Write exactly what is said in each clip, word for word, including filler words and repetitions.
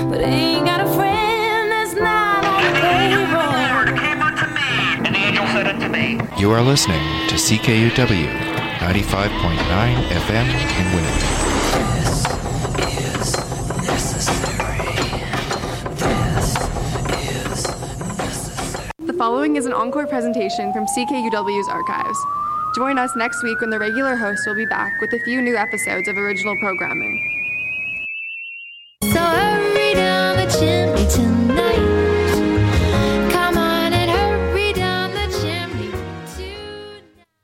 but ain't got a friend that's not on the payroll. Came unto me, and the angel said unto me. You are listening to C K U W ninety-five point nine F M in Winnipeg. The following is an encore presentation from C K U W's archives. Join us next week when the regular host will be back with a few new episodes of original programming. So hurry down the chimney tonight. Come on and hurry down the chimney tonight.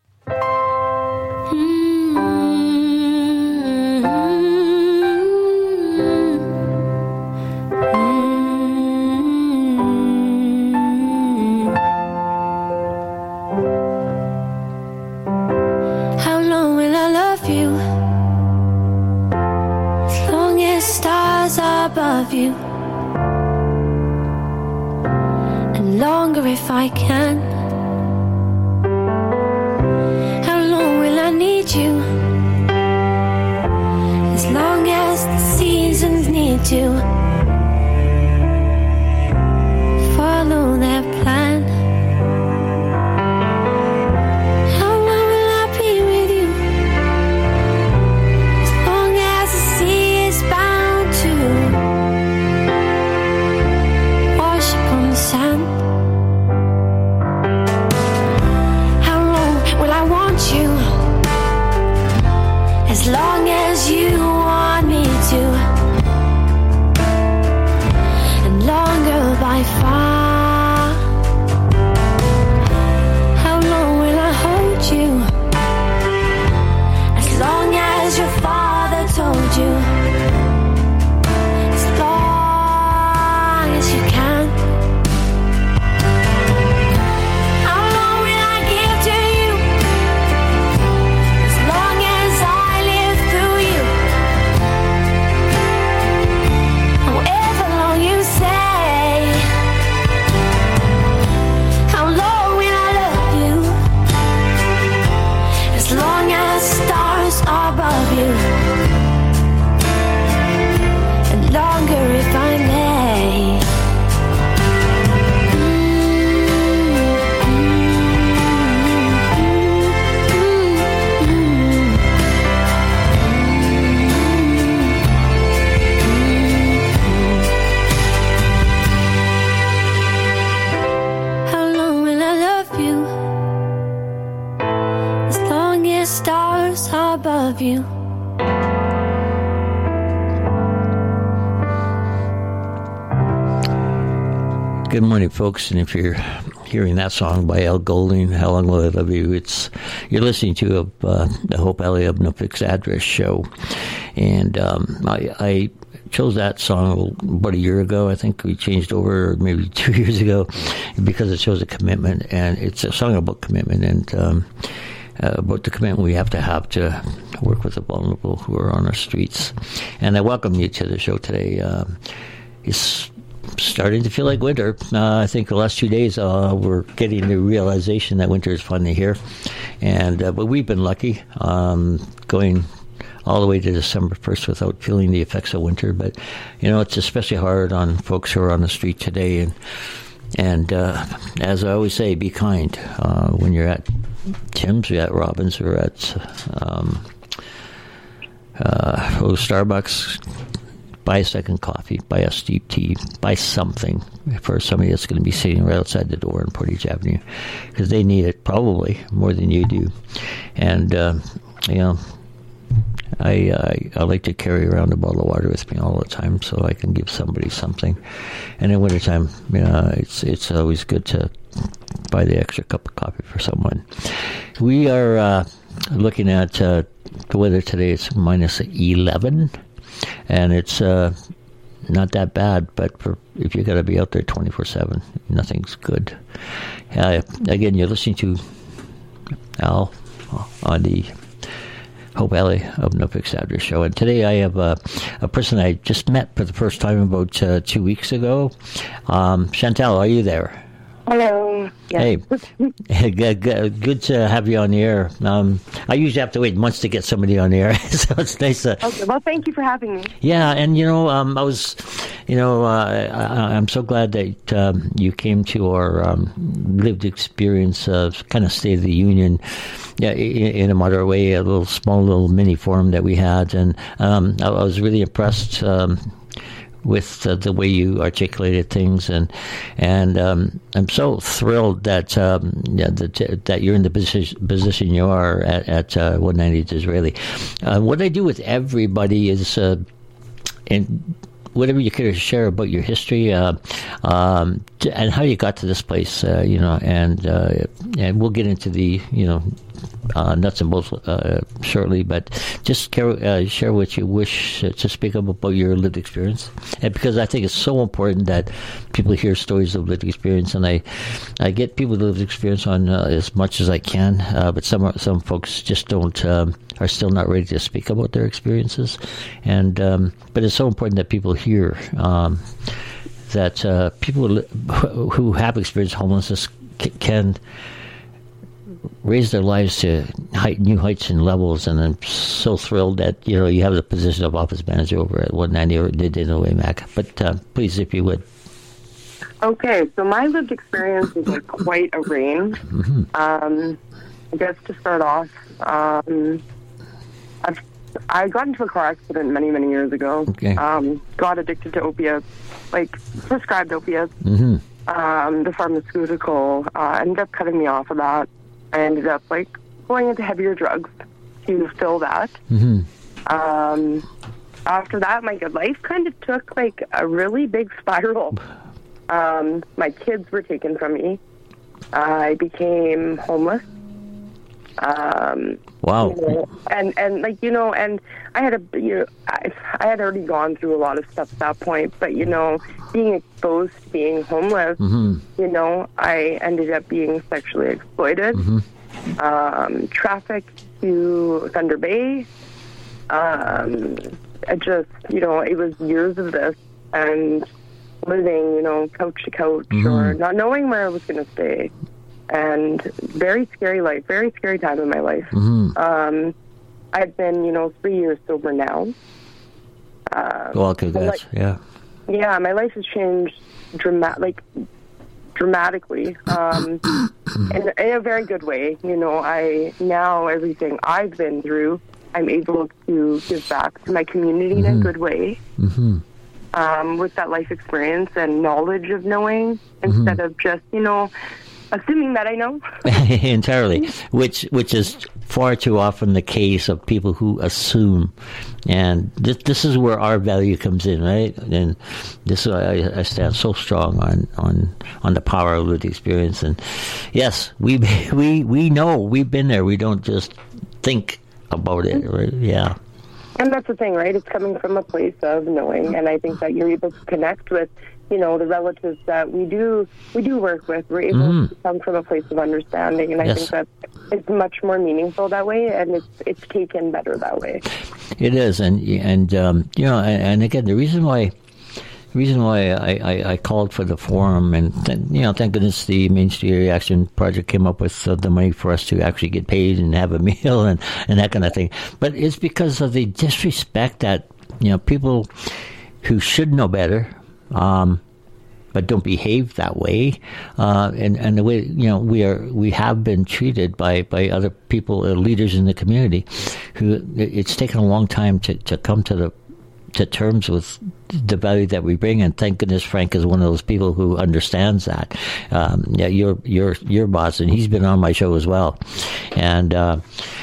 How long will I love you? As long as stars are above you, and longer if I can. How long will I need you? As long as the seasons need to follow their plan. How long will I be with you? As long as the sea is bound to wash upon the sand. How long will I want you? As long as you want me to, and longer by far. How long will I hold you? As long as your father told you. As long as you can. How long will I give to you? As long as I live through you. However long you say. How long will I love you? As long as stars are above you, and longer if I may. How long will I love you? As long as stars are above you. Good morning, folks. And if you're hearing that song by Al Golding, How Long Will I Love You? It's you're listening to a, uh, the Hope Alley of No Fixed Address show, and um, I, I chose that song about a year ago. I think we changed over maybe two years ago because it shows a commitment, and it's a song about commitment and um, uh, about the commitment we have to have to work with the vulnerable who are on our streets. And I welcome you to the show today. Um, it's starting to feel like winter. Uh, I think the last two days uh, we're getting the realization that winter is finally here, and uh, but we've been lucky, um, going all the way to December first without feeling the effects of winter. But you know, it's especially hard on folks who are on the street today. And and uh, as I always say, be kind uh, when you're at Tim's, you're at Robbins, or at um, uh, oh, Starbucks. Buy a second coffee, buy a steep tea, buy something for somebody that's going to be sitting right outside the door on Portage Avenue, because they need it probably more than you do. And, uh, you know, I, I I like to carry around a bottle of water with me all the time so I can give somebody something. And in wintertime, you know, it's, it's always good to buy the extra cup of coffee for someone. We are uh, looking at uh, the weather today. It's minus eleven. And it's uh, not that bad, but for, if you got to be out there twenty-four seven, nothing's good. Uh, again, you're listening to Al on the Hope Alley of No Fixed Address show. And today I have a, a person I just met for the first time about uh, two weeks ago. Um, Chantal, are you there? Hello. Yes. Hey, good, good, good to have you on the air. Um, I usually have to wait months to get somebody on the air, so it's nice. To, Okay. Well, thank you for having me. yeah, and you know, um, I was, you know, uh, I, I'm so glad that um, you came to our um, lived experience, uh, kind of State of the Union, yeah, in, in a moderate way, a little small little mini forum that we had, and um, I, I was really impressed. Um, with uh, the way you articulated things, and and um, I'm so thrilled that um, yeah, that, that you're in the position, position you are at, at uh, one ninety Disraeli. Uh, what I do with everybody is, uh, and whatever you care to share about your history, uh, um, and how you got to this place, uh, you know, and uh, and we'll get into the, you know, uh, nuts and bolts uh, shortly, but just care, uh, share what you wish to speak up about your lived experience, and because I think it's so important that people hear stories of lived experience, and I, I get people to lived experience on uh, as much as I can, uh, but some some folks just don't um, are still not ready to speak about their experiences, and um, but it's so important that people hear um, that uh, people who have experienced homelessness c- can raise their lives to height, new heights and levels, and I'm so thrilled that, you know, you have the position of office manager over at one ninety, or did in A W A C. But uh, please, if you would. Okay, so my lived experience is like quite a range. Mm-hmm. Um, I guess to start off, um, I've, I got into a car accident many, many years ago. Okay. Um, got addicted to opiates, like prescribed opiates. Mm-hmm. Um, the pharmaceutical uh, ended up cutting me off of that. I ended up like going into heavier drugs to fill that. Mm-hmm. Um, after that, my life kind of took like a really big spiral. Um, my kids were taken from me. I became homeless. Um, wow. You know, and and like you know, and I had a you know, I, I had already gone through a lot of stuff at that point. But you know, being exposed to being homeless, mm-hmm. you know, I ended up being sexually exploited, mm-hmm. um, trafficked to Thunder Bay. Um, I just you know, it was years of this and living, you know, couch to couch, mm-hmm. or not knowing where I was going to stay. And very scary life, very scary time in my life. Mm-hmm. Um, I've been, you know, three years sober now. Um, well, congrats. like, yeah. Yeah, my life has changed dramatic, like dramatically, um, in, in a very good way. You know, I now everything I've been through, I'm able to give back to my community mm-hmm. in a good way. Mm-hmm. Um, with that life experience and knowledge of knowing, instead mm-hmm. of just, you know, assuming that I know. Entirely, which which is far too often the case of people who assume, and this this is where our value comes in, right? And this is why I, I stand so strong on, on on the power of lived experience. And yes, we we we know, we've been there. We don't just think about it, right? Yeah. And that's the thing, right? It's coming from a place of knowing, and I think that you're able to connect with, you know, the relatives that we do we do work with. We're able mm. to come from a place of understanding, and I yes. think that it's much more meaningful that way, and it's it's taken better that way. It is, and and um, you know, and, and again, the reason why. The reason why I, I, I called for the forum, and th- you know, thank goodness the Main Street Area Action Project came up with uh, the money for us to actually get paid and have a meal and, and that kind of thing. But it's because of the disrespect that, you know, people who should know better, um, but don't behave that way, uh, and and the way, you know, we are we have been treated by, by other people, uh, leaders in the community, who it's taken a long time to, to come to the to terms with the value that we bring, and thank goodness Frank is one of those people who understands that. Um, yeah, your your your boss, and he's been on my show as well. And uh,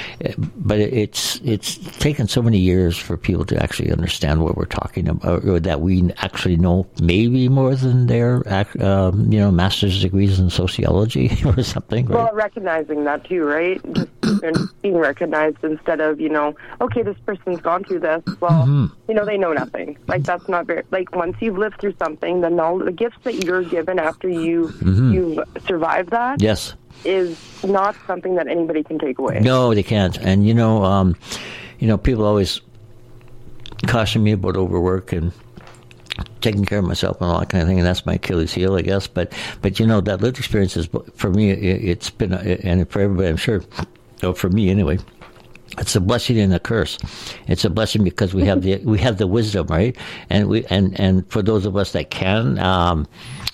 but it's it's taken so many years for people to actually understand what we're talking about, or that we actually know maybe more than their um, you know master's degrees in sociology or something. Right? Well, recognizing that too, right? Just and being recognized instead of, you know, okay, this person's gone through this. Well, mm-hmm. you know, they know nothing. Like that's not very. Like once you've lived through something, the knowledge, the gifts that you're given after you mm-hmm. you've survived that. Yes. Is not something that anybody can take away. No, they can't. And you know, um, you know, people always caution me about overwork, and taking care of myself and all that kind of thing, and that's my Achilles heel, I guess. But, but you know, that lived experience is, for me, it, it's been, a, and for everybody, I'm sure, oh, for me anyway, it's a blessing and a curse. It's a blessing because we have the we have the wisdom, right? And we and, and for those of us that can um,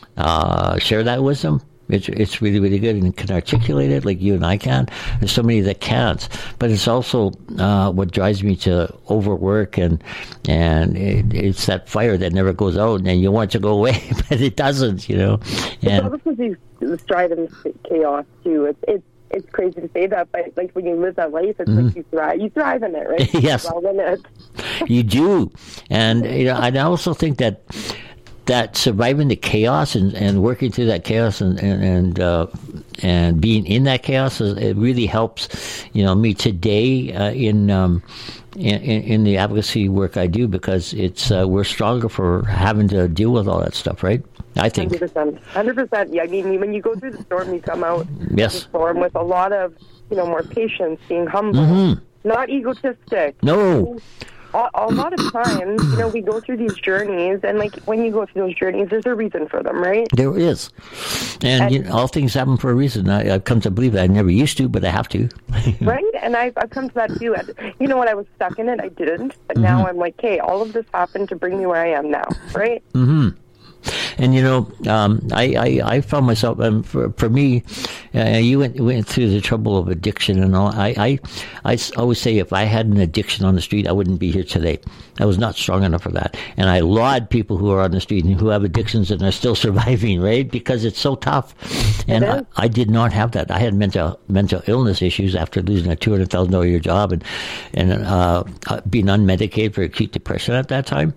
uh, share that wisdom, it's it's really really good and can articulate it like you and I can. There's so many that can't, but it's also uh, what drives me to overwork and and it, it's that fire that never goes out, and you want it to go away, but it doesn't, you know. And it's obviously the strive and chaos too. It's it's. It's crazy to say that, but like when you live that life, it's mm-hmm. like you thrive. You thrive in it, right? Yes, you thrive in it. You do, and you know, I also think that that surviving the chaos and, and working through that chaos and and and, uh, and being in that chaos, is, it really helps. You know, me today uh, in. Um, In, in the advocacy work I do, because it's uh, we're stronger for having to deal with all that stuff, right? I think. one hundred percent. one hundred percent. Yeah, I mean, when you go through the storm, you come out yes. of the storm with a lot of, you know, more patience, being humble, mm-hmm. not egotistic. No. A, a lot of times, you know, we go through these journeys, and like when you go through those journeys, there's a reason for them, right? There is, and, and you know, all things happen for a reason. I, I've come to believe that. I never used to, but I have to. Right, and I've, I've come to that too. You know what? I was stuck in it. I didn't, but mm-hmm. now I'm like, hey, all of this happened to bring me where I am now, right? Mm-hmm. And you know, um, I, I I found myself. Um, for for me, uh, you went went through the trouble of addiction and all. I, I I always say if I had an addiction on the street, I wouldn't be here today. I was not strong enough for that. And I laud people who are on the street and who have addictions and are still surviving, right? Because it's so tough. And I, I did not have that. I had mental mental illness issues after losing a two hundred thousand dollar a year job and and uh, being unmedicated for acute depression at that time.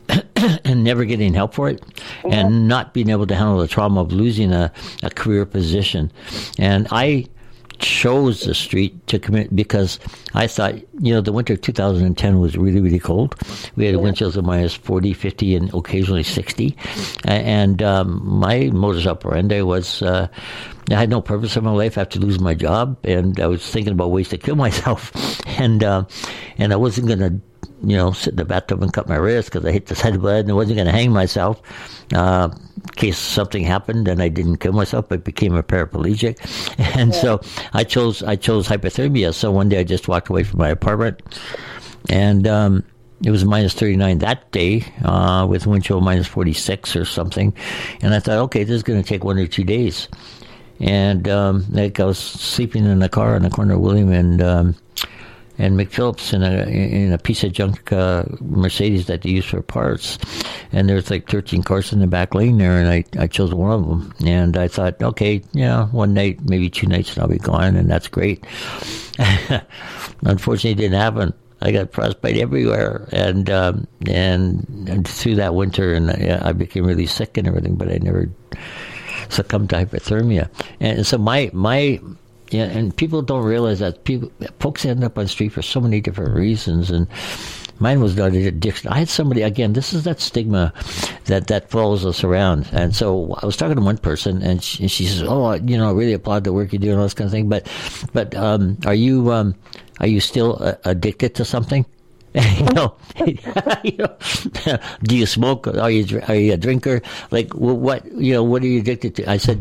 And never getting help for it, mm-hmm. and not being able to handle the trauma of losing a, a career position. And I chose the street to commit because I thought, you know, the winter of two thousand ten was really, really cold. We had yeah. wind chills of minus forty, fifty, and occasionally sixty. And um, my modus operandi was uh, I had no purpose in my life after losing my job, and I was thinking about ways to kill myself. And uh, and I wasn't going to, you know, sit in the bathtub and cut my wrist because I hit the side of the bed, and I wasn't going to hang myself uh, in case something happened and I didn't kill myself, but became a paraplegic. And yeah. so I chose I chose hypothermia. So one day I just walked away from my apartment, and um, it was minus thirty-nine that day uh, with wind chill minus forty-six or something. And I thought, okay, this is going to take one or two days. And um, like I was sleeping in the car in the corner of William and um, and McPhillips in a in a piece of junk uh, Mercedes that they use for parts, and there's like thirteen cars in the back lane there, and I, I chose one of them, and I thought, okay, yeah, one night, maybe two nights, and I'll be gone, and that's great. Unfortunately, it didn't happen. I got frostbite everywhere, and um, and, and through that winter, and I, I became really sick and everything, but I never succumbed to hypothermia. And so my my yeah, and people don't realize that people folks end up on the street for so many different reasons, and mine was not an addiction. I had somebody, again, this is that stigma that, that follows us around. And so I was talking to one person, and she, she says, oh, you know, I really applaud the work you do and all this kind of thing, but but um, are you um, are you still uh, addicted to something? you know, you know, do you smoke? Are you are you a drinker? Like, what, you know, what are you addicted to? I said,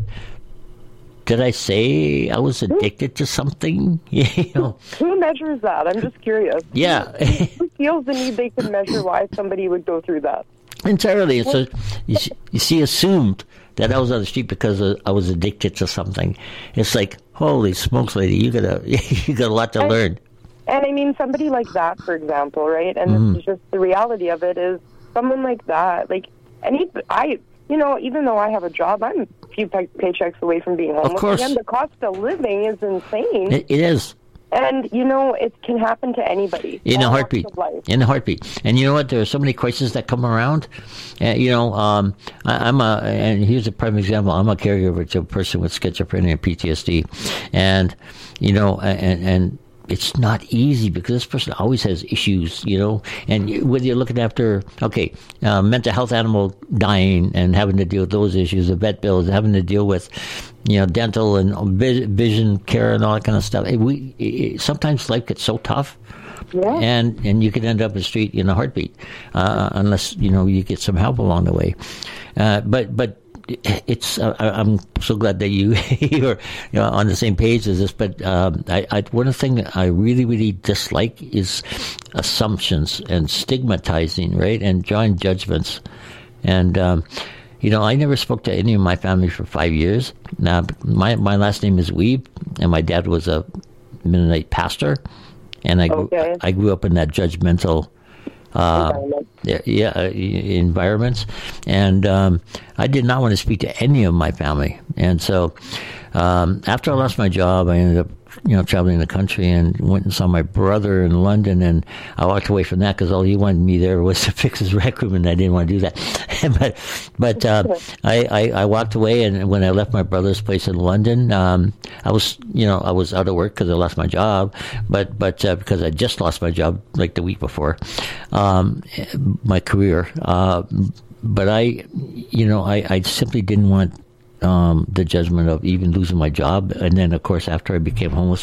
did I say I was addicted to something? you know. Who measures that? I'm just curious. Yeah. Who feels the need they can measure why somebody would go through that? Entirely. So you, you see, assumed that I was on the street because I was addicted to something. It's like, holy smokes, lady, you got a you got a lot to and, learn. And I mean, somebody like that, for example, right? And mm. this is just the reality of it is someone like that, like, and he, I, you know, even though I have a job, I'm a few pay- paychecks away from being homeless. Of course. Again, the cost of living is insane. It, it is. And, you know, it can happen to anybody. In a heartbeat. In a heartbeat. And you know what? There are so many crises that come around. Uh, you know, um, I, I'm a, and here's a prime example. I'm a caregiver to a person with schizophrenia and P T S D. And, you know, and, and, it's not easy because this person always has issues, you know, and whether you're looking after, okay, uh, mental health animal dying and having to deal with those issues, the vet bills, having to deal with, you know, dental and vision care and all that kind of stuff. We it, sometimes life gets so tough Yeah. And and you could end up in the street in a heartbeat, uh, unless, you know, you get some help along the way. Uh, but but it's uh, I'm so glad that you you're, you know, on the same page as this. But um, I, I one thing that I really really dislike is assumptions and stigmatizing, right, and drawing judgments. And um, you know, I never spoke to any of my family for five years. Now, my my last name is Weeb, and my dad was a Mennonite pastor, and I grew, Okay. I grew up in that judgmental uh, Environment. yeah, yeah uh, environments, and um, I did not want to speak to any of my family. And so, um, after I lost my job, I ended up, you know, traveling the country and went and saw my brother in London, and I walked away from that because all he wanted me there was to fix his rec room, and I didn't want to do that. but but uh, I, I, I walked away, and when I left my brother's place in London, um, I was, you know, I was out of work because I lost my job, but but uh, because I just lost my job like the week before, um, my career. Uh, but I, you know, I, I simply didn't want Um, the judgment of even losing my job. And then, of course, after I became homeless,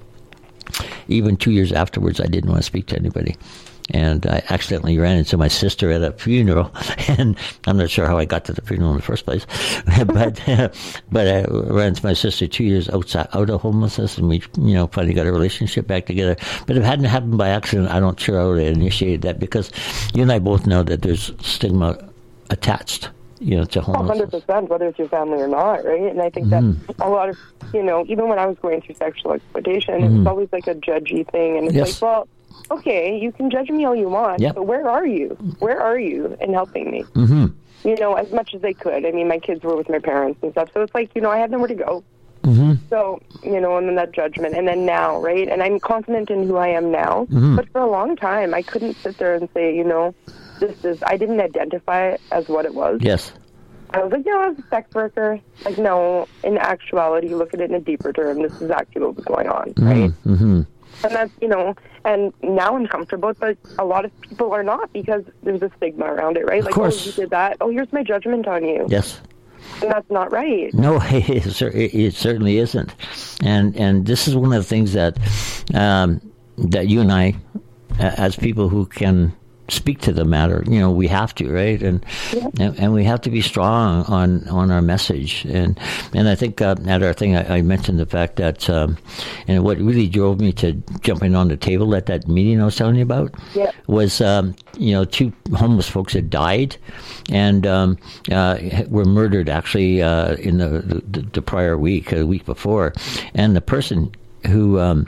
even two years afterwards, I didn't want to speak to anybody. And I accidentally ran into my sister at a funeral, and I'm not sure how I got to the funeral in the first place. but uh, but I ran into my sister two years outside, out of homelessness, and we, you know, finally got a relationship back together. But if it hadn't happened by accident, I don't sure I would have initiated that, because you and I both know that there's stigma attached, you know, to one hundred homelessness. percent, whether it's your family or not, right? And I think that a lot of, you know, even when I was going through sexual exploitation, it was always like a judgy thing. And it's Yes. like, well, okay, you can judge me all you want, Yep. but where are you? Where are you in helping me? Mm-hmm. You know, as much as they could. I mean, my kids were with my parents and stuff, so it's like, you know, I had nowhere to go. Mm-hmm. So, you know, and then that judgment. And then now, right? And I'm confident in who I am now. Mm-hmm. But for a long time, I couldn't sit there and say, you know, this is, I didn't identify it as what it was. Yes. I was like, no, I was a sex worker. Like, no, in actuality, look at it in a deeper term. This is actually what was going on, right? Mm-hmm. And that's, you know, and now I'm comfortable, but a lot of people are not, because there's a stigma around it, right? Of like, course. oh, you did that. Oh, here's my judgment on you. Yes. And that's not right. No, it, cer- it certainly isn't. And and this is one of the things that um, that you and I, a- as people who can speak to the matter, you know, we have to, right? And Yeah. and, and we have to be strong on, on our message. And and I think uh, at our thing, I, I mentioned the fact that, um, and what really drove me to jumping on the table at that meeting I was telling you about, Yeah. was, um, you know, two homeless folks had died and um, uh, were murdered actually uh, in the, the, the prior week, the week before. And the person who um,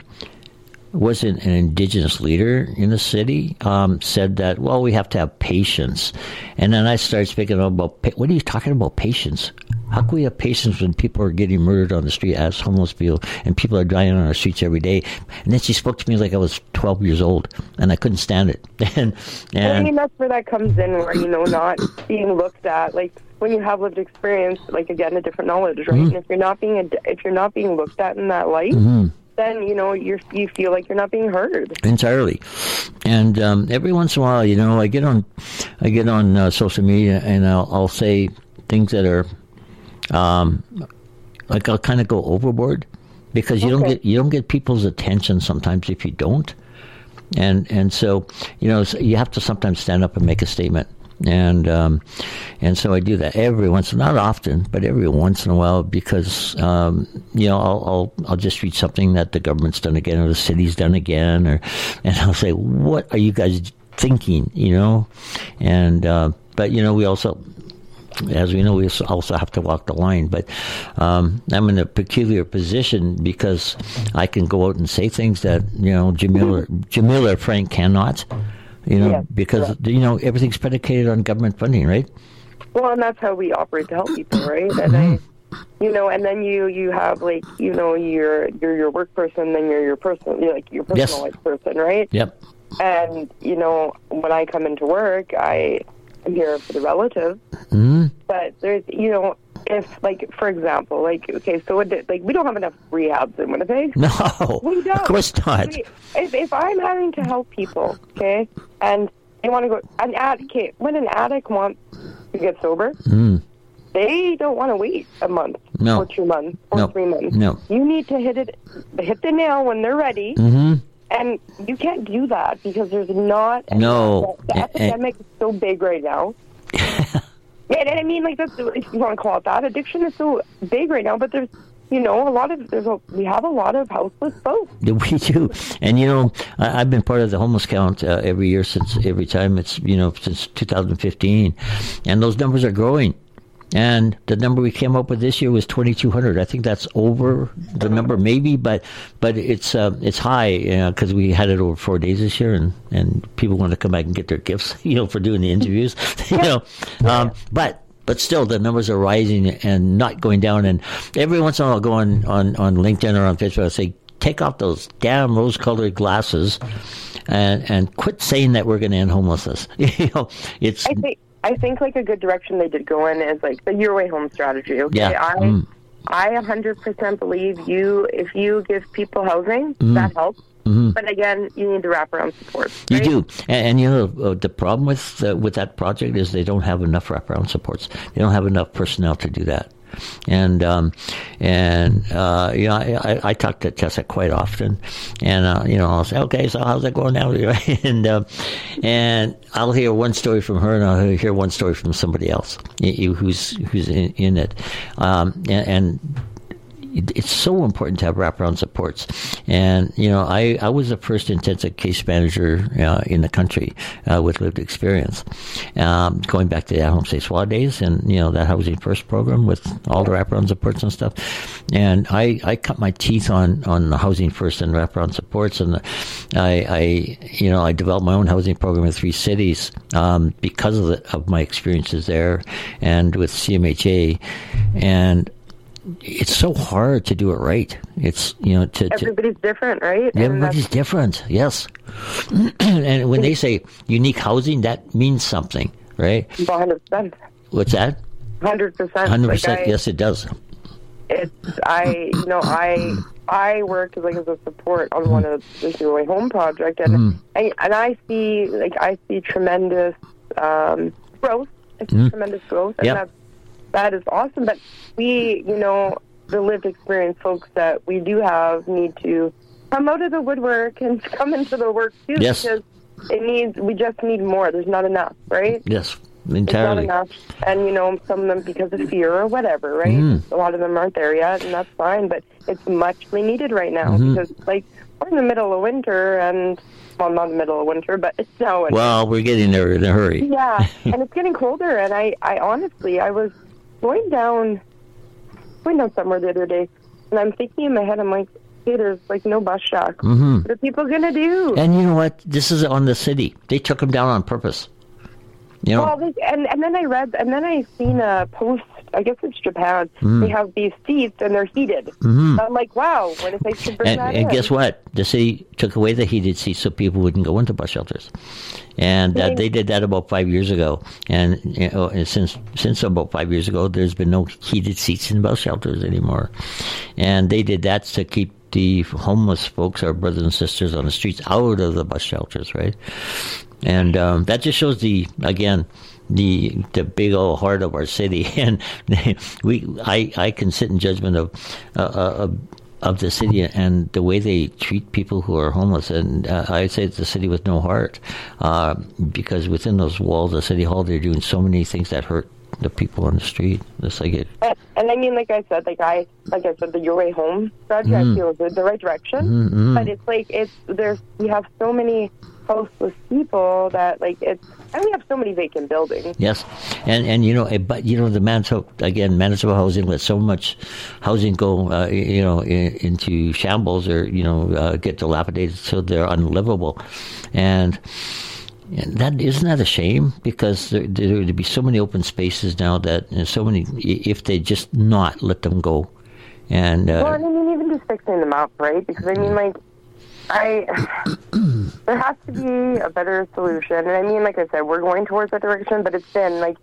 wasn't an indigenous leader in the city um, said that, well, we have to have patience. And then I started speaking about, pa- what are you talking about, patience? How can we have patience when people are getting murdered on the street as homeless people, and people are dying on our streets every day? And then she spoke to me like I was twelve years old, and I couldn't stand it. and, And I mean, and that's where that comes in, where, you know, not being looked at, like, when you have lived experience, like, again, a different knowledge, right? Mm-hmm. And if you're not being, ad- if you're not being looked at in that light, Mm-hmm. then, you know, you're, you feel like you're not being heard. entirely. And um, every once in a while, you know, I get on, I get on uh, social media, and I'll, I'll say things that are, um, like I'll kind of go overboard, because you don't Okay. get you don't get people's attention sometimes if you don't. And and so, you know, so you have to sometimes stand up and make a statement. And um, and so I do that every once, not often, but every once in a while, because um, you know, I'll, I'll I'll just read something that the government's done again, or the city's done again, or and I'll say, what are you guys thinking? You know, and uh, but you know, we also, as we know, we also have to walk the line. But um, I'm in a peculiar position because I can go out and say things that, you know, Jamila, Jamila Frank cannot. You know, Yes, because, correct. you know, everything's predicated on government funding, right? Well, and that's how we operate to help people, right? And I, you know, and then you you have, like, you know, you're you're your work person, then you're your person, you're like your Yes. personal life person, right? Yep. And you know, when I come into work, I am here for the relative, Mm-hmm. but there's, you know, if, like, for example, like, okay, so it, like, we don't have enough rehabs in Winnipeg. No, We don't. of course not. We- If, if I'm having to help people, okay, and they want to go, an addict, okay, when an addict wants to get sober, Mm. they don't want to wait a month No. or two months or No. three months. No. You need to hit it, hit the nail when they're ready, Mm-hmm. and you can't do that because there's not... No. The, the epidemic is so big right now. Yeah, and I mean, like, that's, if you want to call it that, addiction is so big right now, but there's, you know, a lot of, there's a, we have a lot of houseless folks. We do. And, you know, I, I've been part of the homeless count uh, every year since, every time it's, you know, since two thousand fifteen. And those numbers are growing. And the number we came up with this year was twenty-two hundred. I think that's over the number, maybe, but but it's uh, it's high because uh, we had it over four days this year, and, and people want to come back and get their gifts, you know, for doing the interviews, you know. Um, but but still, the numbers are rising and not going down. And every once in a while, I'll go on, on, on LinkedIn or on Facebook and say, take off those damn rose-colored glasses and and quit saying that we're going to end homelessness. You know, it's. I think- I think like a good direction they did go in is like the Your Way Home strategy. Okay, Yeah. I Mm. I one hundred percent believe you. If you give people housing, Mm. that helps. Mhm. But again, you need the wraparound support. You right? do, and, and you know uh, the problem with uh, with that project is they don't have enough wraparound supports. They don't have enough personnel to do that, and um, and uh, you know I, I, I talk to Tessa quite often, and uh, you know I'll say, okay, so how's it going now? and uh, and I'll hear one story from her, and I'll hear one story from somebody else who's who's in, in it, um, and. and it's so important to have wraparound supports. And, you know, I, I was the first intensive case manager uh, in the country uh, with lived experience, um, going back to the At-Home Stay SWAT days and, you know, that Housing First program with all the wraparound supports and stuff. And I, I cut my teeth on, on the Housing First and wraparound supports. And I, I, you know, I developed my own housing program in three cities um, because of, the, of my experiences there and with C M H A. And it's so hard to do it right. It's, you know, to... Everybody's to, different, right? Everybody's different, yes. And when they say unique housing, that means something, right? one hundred percent. What's that? one hundred percent. one hundred percent, like I, yes, it does. It's, I, you know, I I work like as a support on one of the Your Way Home project, and, Mm. and, and I see, like, I see tremendous um, growth. I see Mm. tremendous growth, and Yep. that's that is awesome. But we, you know, the lived experience folks that we do have need to come out of the woodwork and come into the work too, Yes. because it needs. We just need more. There's not enough, right? Yes, It's entirely. not enough, and you know, some of them because of fear or whatever, right? Mm. A lot of them aren't there yet, and that's fine. But it's muchly needed right now Mhm. because, like, we're in the middle of winter, and well, not the middle of winter, but it's now winter. Well, we're getting there in a hurry. Yeah, and it's getting colder, and I, I honestly, I was going down, going down somewhere the other day, and I'm thinking in my head, I'm like, hey, there's like no bus shack. Mhm. What are people gonna do? And you know what? This is on the city. They took them down on purpose. You know, Well, they, and and then I read, and then I seen a post. I guess it's Japan. Mm. They have these seats, and they're heated. Mhm. I'm like, wow, what if they should bring and, that and in? guess what? The city took away the heated seats so people wouldn't go into bus shelters, and uh, Yeah. they did that about five years ago. And, you know, and since since about five years ago, there's been no heated seats in bus shelters anymore. And they did that to keep the homeless folks, our brothers and sisters on the streets, out of the bus shelters, right? And um, that just shows the again. the the big old heart of our city, and we I, I can sit in judgment of uh, of, of the city and the way they treat people who are homeless, and uh, I say it's a city with no heart, uh, because within those walls of City Hall they're doing so many things that hurt the people on the street. It's like it. And, and I mean, like I said, like I like I said, the Your Way Home project, Mm. I feel is the right direction. Mm-hmm. But it's like it's there's we have so many houseless people that like it's and we have so many vacant buildings. Yes, and and you know, eh, but you know, the Manitoba again, Manitoba Housing let so much housing go, uh, you know, in, into shambles or you know, uh, get dilapidated so they're unlivable, and. And that isn't that a shame? Because there there would be so many open spaces now that and so many if they just not let them go, and uh, Well, I mean, even just fixing them up, right? Because I mean, like, I there has to be a better solution. And I mean, like I said, we're going towards that direction, but it's been like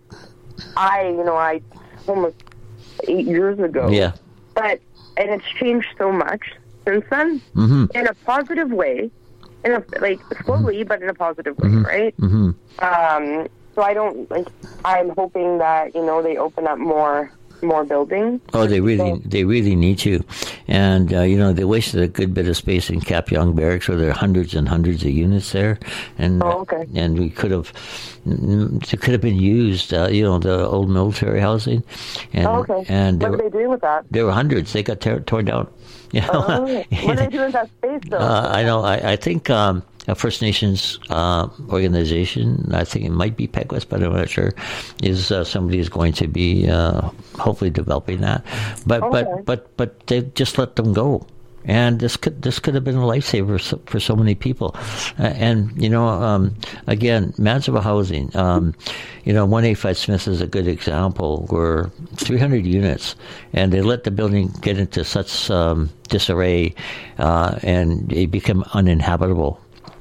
I, you know, I almost eight years ago. yeah, But and it's changed so much since then mm-hmm. in a positive way. In a, like slowly, but in a positive way, Mhm. right? Mm-hmm. Um, so I don't like. I'm hoping that you know they open up more more buildings. Oh, they really, they really need to, and uh, you know they wasted a good bit of space in Cap Young Barracks, where there are hundreds and hundreds of units there, and Oh, okay. and we could have, it could have been used, uh, you know, the old military housing, and Oh, okay. and there What are were, they doing with that? there were hundreds. They got tear, torn down. You know? Oh, what are they doing with that space, though? Uh, I know. I, I think um, a First Nations uh, organization, I think it might be Pegwest, but I'm not sure, is uh, somebody is going to be uh, hopefully developing that. But Okay. but but but they just let them go. And this could this could have been a lifesaver so- for so many people, uh, and you know, um, again, Manitoba Housing, um, you know, one eighty-five Smith is a good example where three hundred units, and they let the building get into such um, disarray, uh, and it became uninhabitable.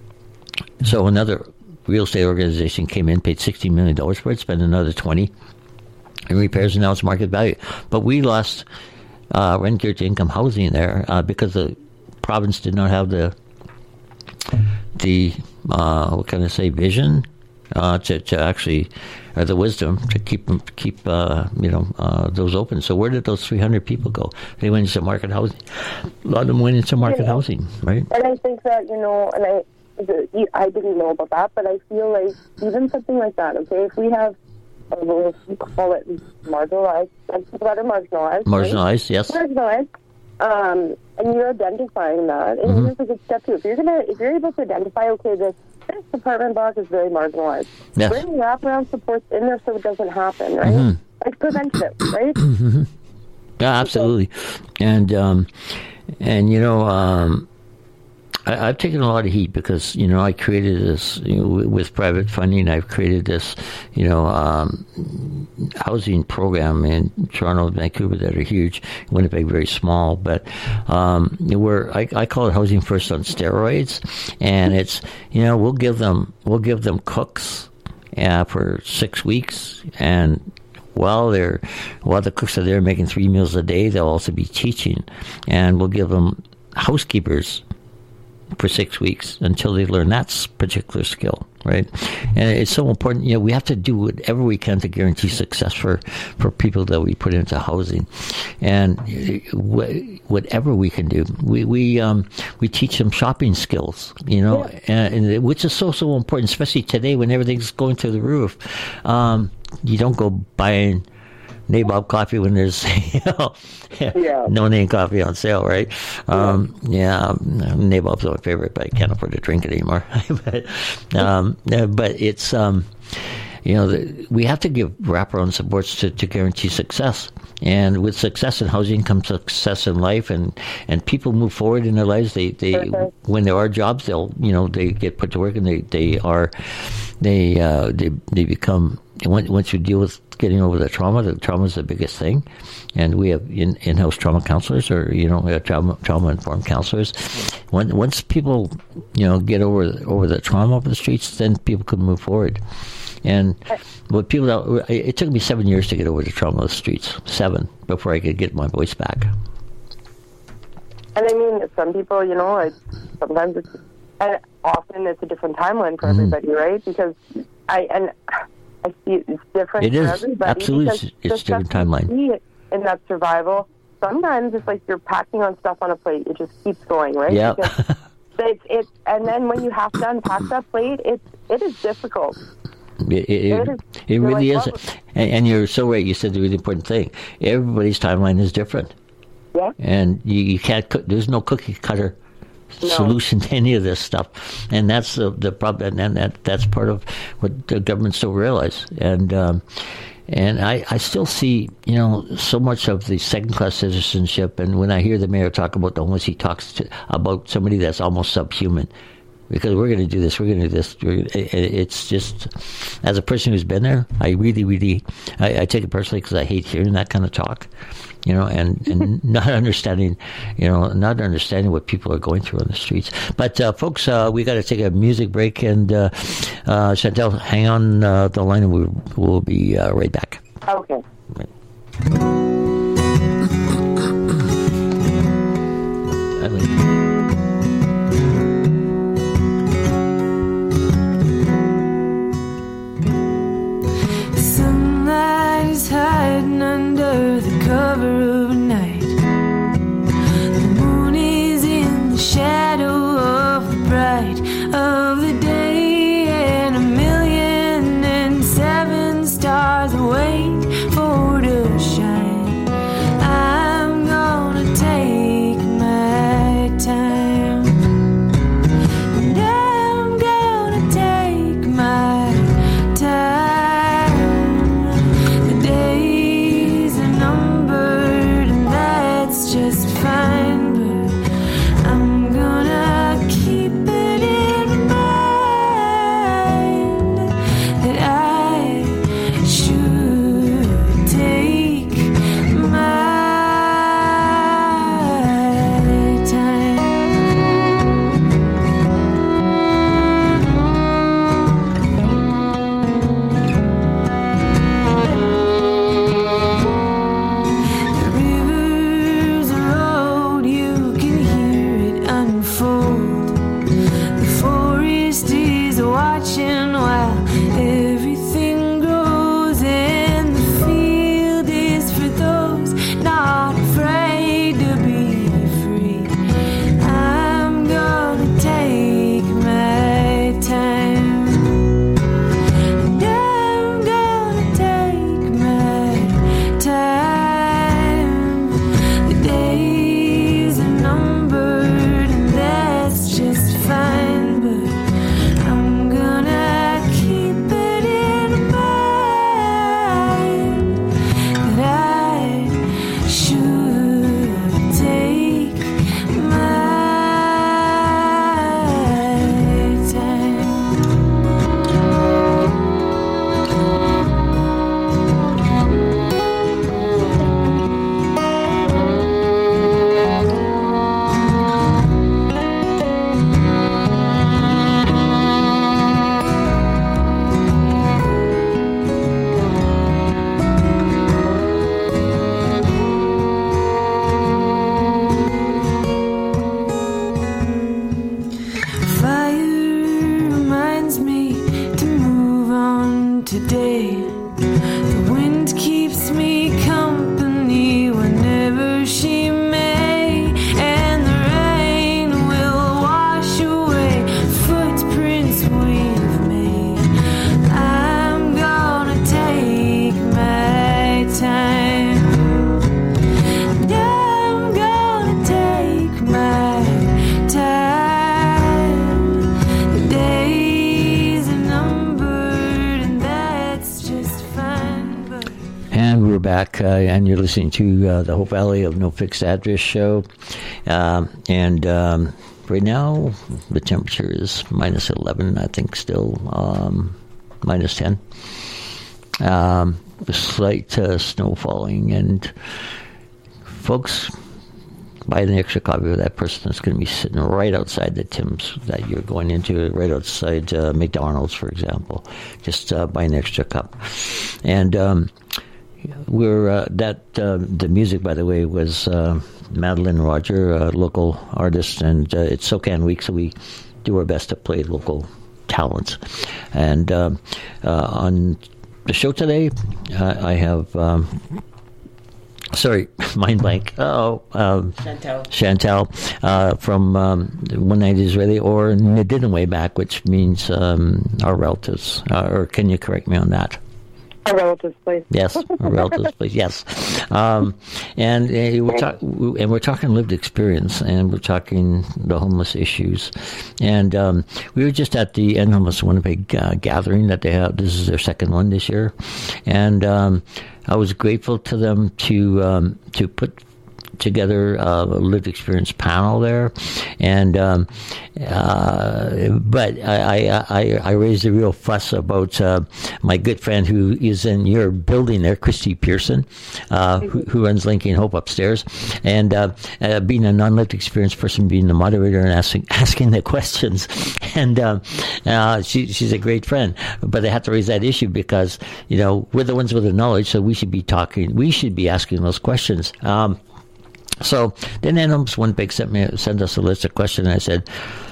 So another real estate organization came in, paid sixty million dollars for it, spent another twenty in repairs, and now it's market value. But we lost Uh, rent geared to income housing there uh, because the province did not have the the uh, what can I say vision uh, to to actually or the wisdom to keep them keep uh, you know uh, those open. So where did those three hundred people go? They went into market housing. A lot of them went into market Yeah. housing, right? And I think that, you know, and I I didn't know about that, but I feel like even something like that, okay, if we have, uh, we'll call it marginalized, like people that are marginalized. Marginalized, right? yes. Marginalized. Um, and you're identifying that, and Mm-hmm. here's a good step too. If you're gonna, if you're able to identify, okay, this this apartment block is very marginalized. Yes. Bring wraparound supports in there so it doesn't happen, right? Mm-hmm. Like preventative, right? Yeah, absolutely. And um, and you know, um, I, I've taken a lot of heat because you know I created this you know, with, with private funding. I've created this you know um, housing program in Toronto, Vancouver that are huge. Winnipeg very small, but um, we're I, I call it housing first on steroids, and it's you know we'll give them we'll give them cooks uh, for six weeks and. While they're, while the cooks are there making three meals a day, they'll also be teaching, and we'll give them housekeepers for six weeks until they learn that particular skill, right? And it's so important. You know, we have to do whatever we can to guarantee success for, for people that we put into housing, and whatever we can do, we we um we teach them shopping skills, you know, Yeah. and, and which is so so important, especially today when everything's going through the roof. Um, you don't go buying Nabob coffee when there's you know Yeah. no name coffee on sale, right? Um, yeah, Nabob's my favorite, but I can't afford to drink it anymore. but um, but it's um, you know the, we have to give wraparound supports to, to guarantee success. And with success in housing comes success in life, and, and people move forward in their lives. They they Okay. when there are jobs, they'll you know they get put to work, and they they are they uh, they they become once you deal with getting over the trauma. The trauma is the biggest thing, and we have in in-house trauma counselors, or you know uh, trauma trauma informed counselors. When, once people you know get over over the trauma of the streets, then people can move forward. And what people don't, it took me seven years to get over the trauma of the streets, seven, before I could get my voice back. And I mean, some people, you know, like sometimes it's, and often it's a different timeline for Mm-hmm. everybody, right? Because I and I see it's different It for is. everybody. Absolutely, because it's- it's the stuff different timeline. you see in that survival, sometimes it's like you're packing on stuff on a plate. It just keeps going, right? Yeah. Because it's it's and then when you have to unpack that plate, it's it is difficult. It, it, It it, is. it You're really like, is. wow. And, and you're so right. You said the really important thing. Everybody's timeline is different. Yeah. And you, you can't cook, there's no cookie cutter No. solution to any of this stuff. And that's the, the problem. And that, that's part of what the government still realize. And, um, and I, I still see, you know, so much of the second-class citizenship. And when I hear the mayor talk about the homeless, he talks to, about somebody that's almost subhuman. Because we're going to do this, we're going to do this. We're, it, it's just, as a person who's been there, I really, really, I, I take it personally because I hate hearing that kind of talk, you know, and, and not understanding, you know, not understanding what people are going through on the streets. But, uh, folks, uh, we got to take a music break, and uh, uh, Chantel, hang on uh, the line, and we, we'll be uh, right back. Okay. I mean, Sunlight is hiding under the we're back, uh, and you're listening to uh, the Hope Valley of No Fixed Address show. Um, and um, right now, the temperature is minus eleven, I think, still um, minus ten. Um, a slight uh, snow falling, and folks, buy an extra copy of that person that's going to be sitting right outside the Tim's that you're going into, right outside uh, McDonald's, for example. Just uh, buy an extra cup. And um, we're uh, that uh, the music, by the way, was uh, Madeline Roger, a local artist, and uh, it's SoCan Week, so we do our best to play local talents. And um, uh, on the show today, uh, I have. Um, Sorry, mind blank. Oh, um, Chantel. Chantel uh, from um, One Night Israeli, or Nedinaway back, which means um, our relatives. Uh, or can you correct me on that? Our relatives, please. Yes, our relatives, please. Yes, um, and uh, we're talk- and we're talking lived experience, and we're talking the homeless issues, and um, we were just at the End Homeless Winnipeg uh, gathering that they have. This is their second one this year, and um, I was grateful to them to um, to put together a lived experience panel there, and um, uh, but I, I I raised a real fuss about uh, my good friend who is in your building there, Christy Pearson, uh, who, who runs Linking Hope upstairs, and uh, uh, being a non-lived experience person, being the moderator and asking asking the questions, and um, uh, she she's a great friend, but I have to raise that issue because you know we're the ones with the knowledge, so we should be talking, we should be asking those questions. Um, So then Adams one big sent me sent us a list of questions, and I said,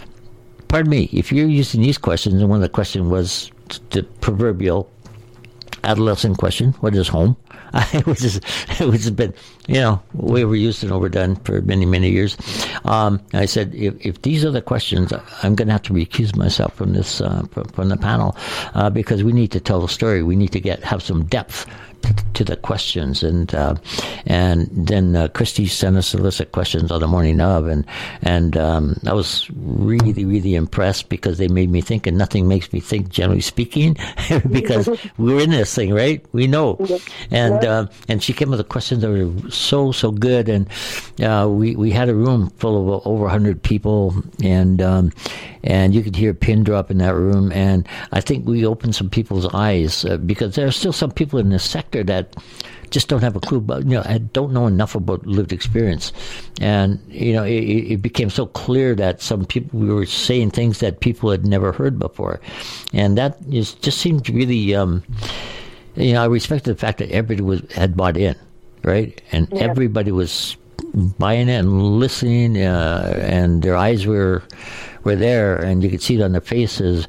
pardon me, if you're using these questions, and one of the questions was the proverbial adolescent question, what is home? It was just, it was been, you know, way overused and overdone for many, many years. Um, I said, if, if these are the questions, I'm going to have to recuse myself from this, uh, from, from the panel, uh, because we need to tell the story. We need to get have some depth to the questions, and uh, and then uh, Christy sent us a list of questions on the morning of, and and um, I was really really impressed because they made me think, and nothing makes me think, generally speaking, because we're in this thing, right? We know, and uh, and she came with the questions that were so so good, and uh, we we had a room full of over a hundred people, and um, and you could hear a pin drop in that room, and I think we opened some people's eyes uh, because there are still some people in this sector that just don't have a clue about, you know, don't know enough about lived experience. And, you know, it, it became so clear that some people, we were saying things that people had never heard before. And that is, just seemed really, um, you know, I respected the fact that everybody was, had bought in, right? And yeah. Everybody was buying it and listening, uh, and their eyes were, were there, and you could see it on their faces.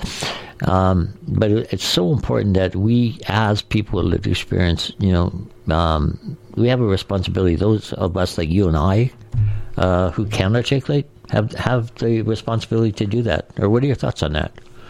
Um, but it, it's so important that we, as people with lived experience, you know, um, we have a responsibility. Those of us like you and I, uh, who can articulate, have have the responsibility to do that. Or what are your thoughts on that?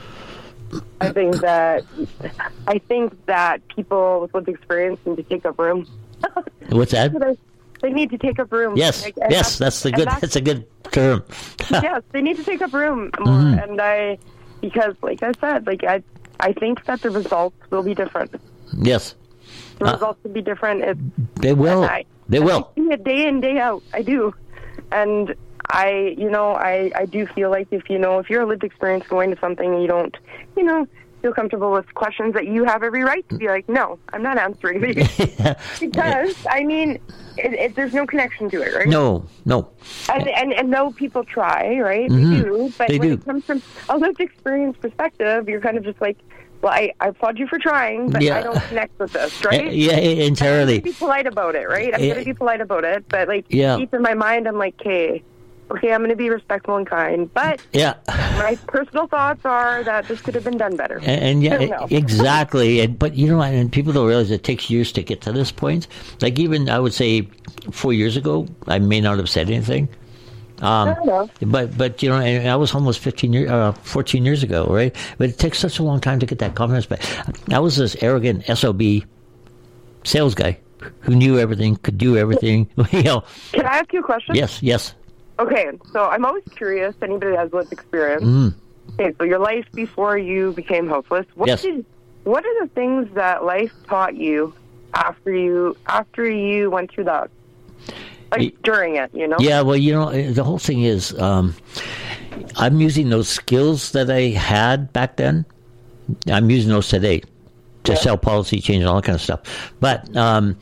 I think that I think that people with lived experience need to take up room. What's that? They need to take up room. Yes, like, yes, that's, that's the good. That's, that's a good term. Yes, they need to take up room more, mm-hmm. and I. Because, like I said, like I, I think that the results will be different. Yes, the uh, results will be different. It, they will. I, they will. I see it day in, day out. I do, and I, you know, I, I do feel like if you know if you're a lived experience going to something and you don't, you know, feel comfortable with questions that you have every right to be like, no, I'm not answering these because I mean, it, it, there's no connection to it, right? No, no. And and, and though people try, right? Mm-hmm. They do, but they when do. it comes from a lived experience perspective, you're kind of just like, well, I, I applaud you for trying, but yeah. I don't connect with this, right? Yeah, entirely. I'm going to be polite about it, right? I'm yeah. going to be polite about it, but like yeah. deep in my mind, I'm like, okay. Okay, I'm going to be respectful and kind, but yeah. my personal thoughts are that this could have been done better. And, and yeah, exactly. And, but you know, and people don't realize it takes years to get to this point. Like even I would say four years ago, I may not have said anything. Um, I don't know. But but you know, and I was almost fifteen years, uh, fourteen years ago, right? But it takes such a long time to get that confidence back. I was this arrogant S O B sales guy who knew everything, could do everything. You know. Can I ask you a question? Yes, yes. Okay, so I'm always curious. Anybody that has lived experience. Mm. Okay, so your life before you became hopeless. What yes. did? What are the things that life taught you after you after you went through that, like during it, you know? Yeah, well, you know, the whole thing is, um, I'm using those skills that I had back then. I'm using those today to yeah. sell policy change and all that kind of stuff. But um,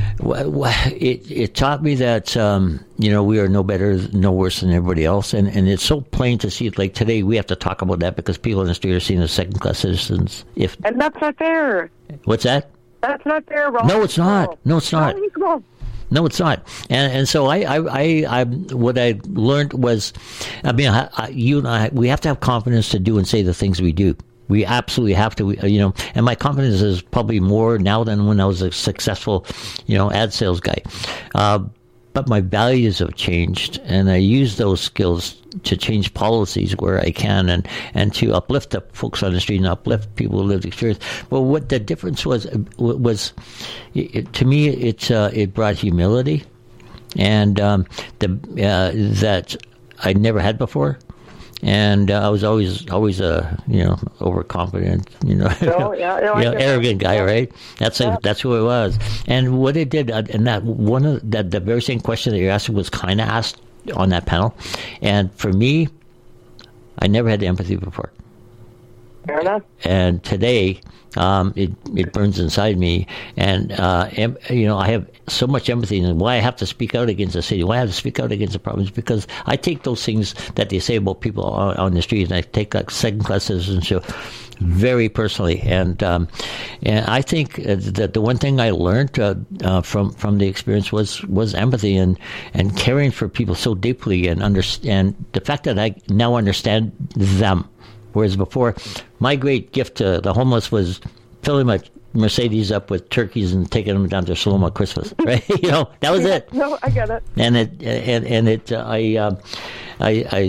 it it taught me that um, you know, we are no better, no worse than everybody else, and and it's so plain to see. Like today, we have to talk about that because people in the street are seen as second class citizens. If and that's not fair. What's that? That's not fair, Rob. No, it's not. No, it's not. No, it's not. And and so I, I, I, I what I learned was, I mean, I, I, you and I, we have to have confidence to do and say the things we do. We absolutely have to, you know, and my confidence is probably more now than when I was a successful, you know, ad sales guy. Uh, but my values have changed, and I use those skills to change policies where I can, and, and to uplift the folks on the street and uplift people who lived experience. Well, what the difference was, was it, to me, it, uh, it brought humility, and um, the uh, that I never had before. And uh, I was always, always a you know overconfident, you know, no, yeah, no, you know arrogant guy, right? That's yeah. a, that's who it was. And what it did, uh, and that one of that the very same question that you're asking was kind of asked on that panel. And for me, I never had empathy before. Fair enough. And today, um, it it burns inside me, and uh, em, you know, I have so much empathy. And why I have to speak out against the city, why I have to speak out against the province, because I take those things that they say about people on, on the street, and I take like second class citizenship very personally. And um, and I think that the one thing I learned uh, uh, from from the experience was was empathy and and caring for people so deeply, and understand the fact that I now understand them. Whereas before, my great gift to the homeless was filling my Mercedes up with turkeys and taking them down to Saloma Christmas, right? You know, that was it. No, I get it. And it, and, and it, uh, I, uh, I, I,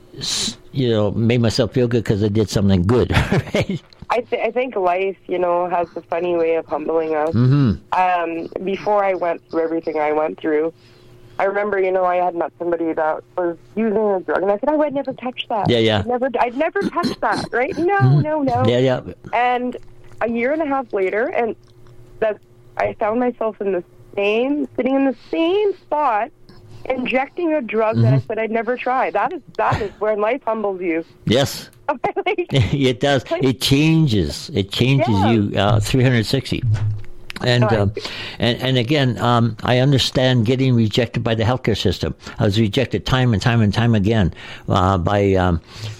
you know, made myself feel good because I did something good, right? I, th- I think life, you know, has a funny way of humbling us. Mm-hmm. Um, before I went through everything I went through, I remember, you know, I had met somebody that was using a drug, and I said, "Oh, I'd never touch that. Yeah, yeah. I'd never, I'd never touch that." Right? No, mm-hmm. no, no. Yeah, yeah. And a year and a half later, and that I found myself in the same, sitting in the same spot, injecting a drug mm-hmm. that I said I'd never try. That is that is where life humbles you. Yes. It does. It changes. It changes yeah. you uh, three hundred sixty. And, um, and and again, um, I understand getting rejected by the healthcare system. I was rejected time and time and time again uh, by um,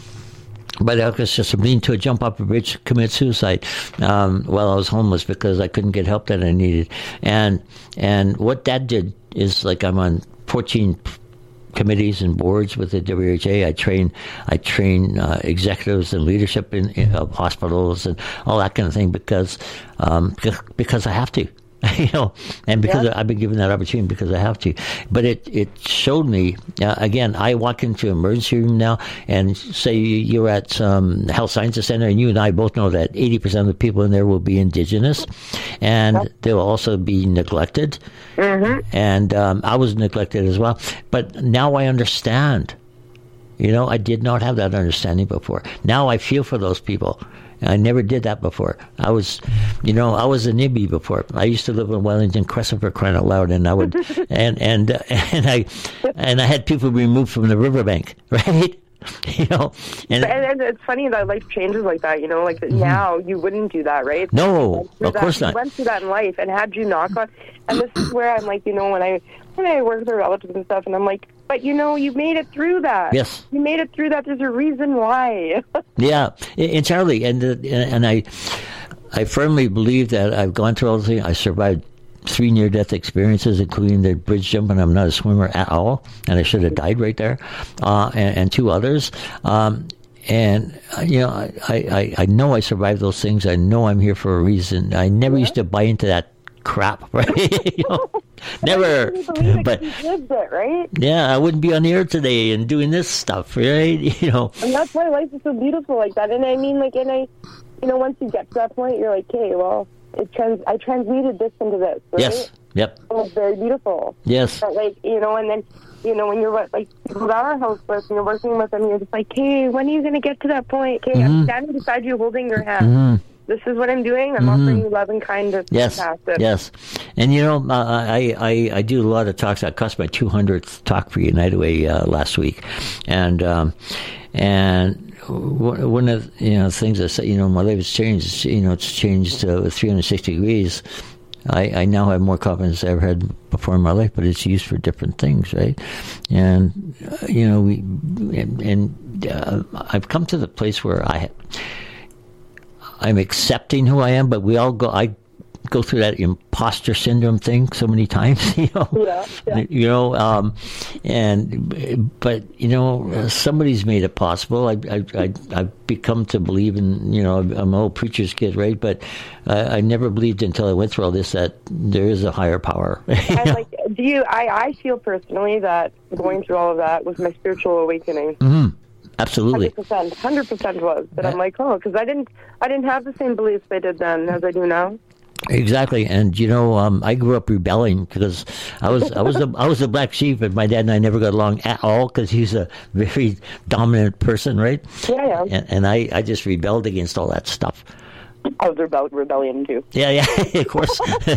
by the healthcare system, leading to a jump off a bridge, commit suicide um, while I was homeless because I couldn't get help that I needed. And and what that did is, like, I'm on fourteen committees and boards with the W H A. I train, I train uh, executives and leadership in, in of hospitals and all that kind of thing because, um, because I have to, you know, and because yeah. I've been given that opportunity because I have to. But it it showed me uh, again. I walk into an emergency room now and say you're at some health sciences center, and you and I both know that eighty percent of the people in there will be Indigenous, and yep. they will also be neglected. Mm-hmm. And um, I was neglected as well. But now I understand. You know, I did not have that understanding before. Now I feel for those people. I never did that before. I was, you know, I was a N I B I before. I used to live in Wellington Crescent, for crying out loud, and I would, and and uh, and I, and I had people removed from the riverbank, right? You know, and, and, and it's funny that life changes like that. You know, like mm-hmm. now you wouldn't do that, right? No, of that, course not. You went through that in life, and had you not gone, and this is where I'm like, you know, when I when I work with relatives and stuff, and I'm like, but you know, you made it through that. Yes, you made it through that. There's a reason why. Yeah, entirely, and uh, and I, I firmly believe that I've gone through all the things. I survived three near-death experiences, including the bridge jump, and I'm not a swimmer at all, and I should have died right there, uh, and, and two others. Um, and, uh, you know, I, I, I know I survived those things. I know I'm here for a reason. I never yeah. used to buy into that crap, right? you know, never. I but you lived it, right? Yeah, I wouldn't be on the air today and doing this stuff, right? You know. And that's why life is so beautiful like that. And I mean, like, and I, you know, once you get to that point, you're like, okay, well, It trans- I transmuted this into this, right? Yes, yep. It was very beautiful. Yes. But like, you know, and then, you know, when you're like people that are houseless and you're working with them, you're just like, hey, when are you going to get to that point? Okay, mm-hmm. I'm standing beside you holding your hand. Mm-hmm. this is what I'm doing. I'm Mm-hmm. offering you love and kindness. Yes, Fantastic. yes. And, you know, uh, I, I, I do a lot of talks. I cost my two hundredth talk for United Way uh, last week. And, um, and one of the, you know, things I say, you know, my life has changed. You know, it's changed uh, three hundred sixty degrees. I, I now have more confidence than I ever had before in my life, but it's used for different things, right? And, uh, you know, we, and, and uh, I've come to the place where I, I'm accepting who I am, but we all go, I go through that imposter syndrome thing so many times, you know, Yeah, yeah. you know, um, and, but, you know, somebody's made it possible. I, I, I, I've become to believe in, you know, I'm an old preacher's kid, right? But I, I never believed until I went through all this that there is a higher power. And like, do you, I, I feel personally that going through all of that was my spiritual awakening. Mm-hmm. Absolutely. one hundred percent, one hundred percent was. But I'm like, oh, because I didn't, I didn't have the same beliefs I did then as I do now. Exactly, and you know, um, I grew up rebelling because I was I was the I was the black sheep, and my dad and I never got along at all because he's a very dominant person, right? Yeah, yeah. And, and I, I just rebelled against all that stuff. I was about rebellion too. Yeah, yeah, of course.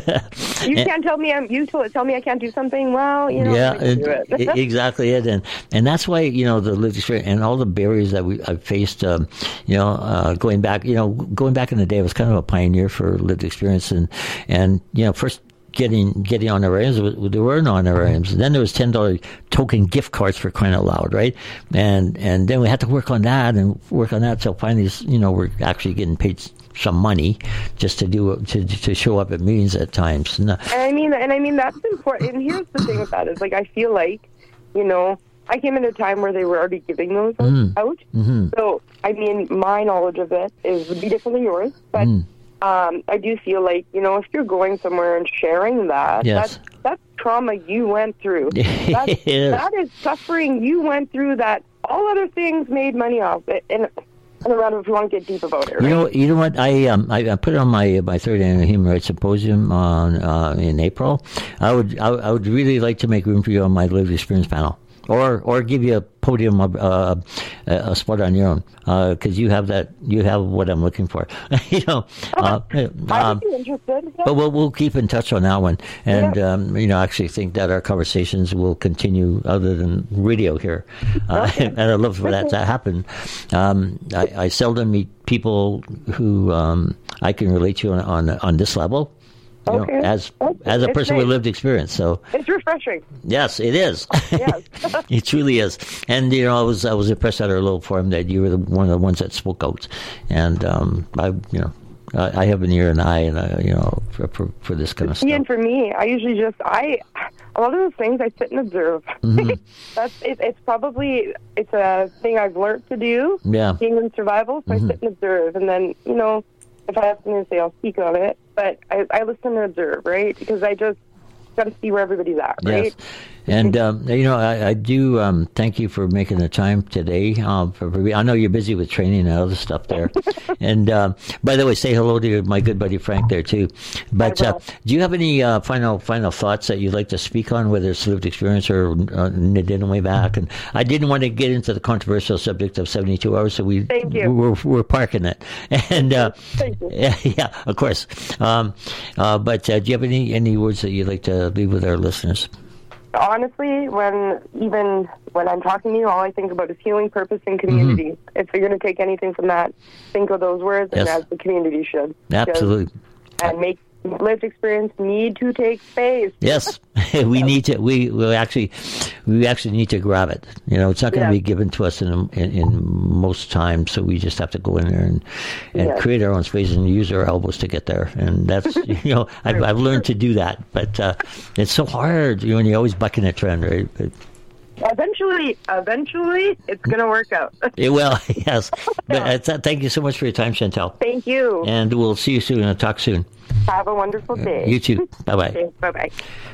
You can't tell me I'm. You told, tell me I can't do something. Well, you know, Yeah, I can do and- it. e- exactly it, and and that's why, you know, the lived experience and all the barriers that we I've faced. Um, you know, uh, going back, you know, going back in the day, I was kind of a pioneer for lived experience, and and you know, first. Getting getting honorariums, there were no honorariums. And then there was ten dollar token gift cards for crying out loud, right? And and then we had to work on that and work on that. So finally, you know, we're actually getting paid some money just to do to to show up at meetings at times. No. And I mean, and I mean that's important. And here's the thing with that is, like, I feel like, you know, I came at a time where they were already giving those Mm. out. Mm-hmm. So, I mean, my knowledge of it is would be different than yours, but Mm. um, I do feel like, you know, if you're going somewhere and sharing that, Yes. that's, that's trauma you went through. That's, It is. that is suffering you went through that all other things made money off it. And, and around if you want to get deep about it, right? You know, you know what? I um, I, I put it on my my third annual Human Rights Symposium on uh, in April. I would I, I would really like to make room for you on my lived experience panel, or or give you a podium, uh, a spot on your own, because uh, you have that. You have what I'm looking for. you know. Uh, I um, would be interested. Yeah. But we'll we'll keep in touch on that one, and um, you know, I actually think that our conversations will continue other than radio here, uh, and I'd love for that to happen. Um, I, I seldom meet people who um, I can relate to on on, on this level, you Okay. know, as That's- as a it's person nice. with lived experience. So It's refreshing. yes, it is. Yes. It truly is. And you know, I was I was impressed at our little forum that you were the, one of the ones that spoke out, and um, I you know. I I have an ear and eye, and uh, you know, for, for for this kind of See, stuff. and for me, I usually just I a lot of those things I sit and observe. Mm-hmm. That's it, it's probably it's a thing I've learned to do. Yeah. Being in survival, so Mm-hmm. I sit and observe, and then you know, if I have something to say, I'll speak on it. But I, I listen and observe, right? Because I just got to see where everybody's at, right? Yes. And, um, you know, I, I do um, thank you for making the time today. Um, for, for, I know you're busy with training and other stuff there. and, um, by the way, say hello to my good buddy Frank there, too. But I uh, will. do you have any uh, final final thoughts that you'd like to speak on, whether it's lived experience or uh, Nadine way back? And I didn't want to get into the controversial subject of seventy-two hours, so we, Thank you. we're, we're parking it. And, uh, Thank you. yeah, yeah, of course. Um, uh, but uh, do you have any, any words that you'd like to leave with our listeners? Honestly, when even when I'm talking to you, all I think about is healing, purpose, and community. Mm-hmm. If you're going to take anything from that, think of those words, and Yes. as the community should. Absolutely. And make lived experience need to take space. Yes, we need to. We we actually, we actually need to grab it. You know, it's not going to Yeah. be given to us in, in in most times. So we just have to go in there and and Yeah. create our own space and use our elbows to get there. And that's you know, I've I've learned to do that, but uh, it's so hard. You know, and you're always bucking a trend, right? But Eventually, eventually, it's going to work out. it will. Yes. But uh, thank you so much for your time, Chantel. Thank you. And we'll see you soon and talk soon. Have a wonderful day. You too. Bye bye. Okay, bye-bye.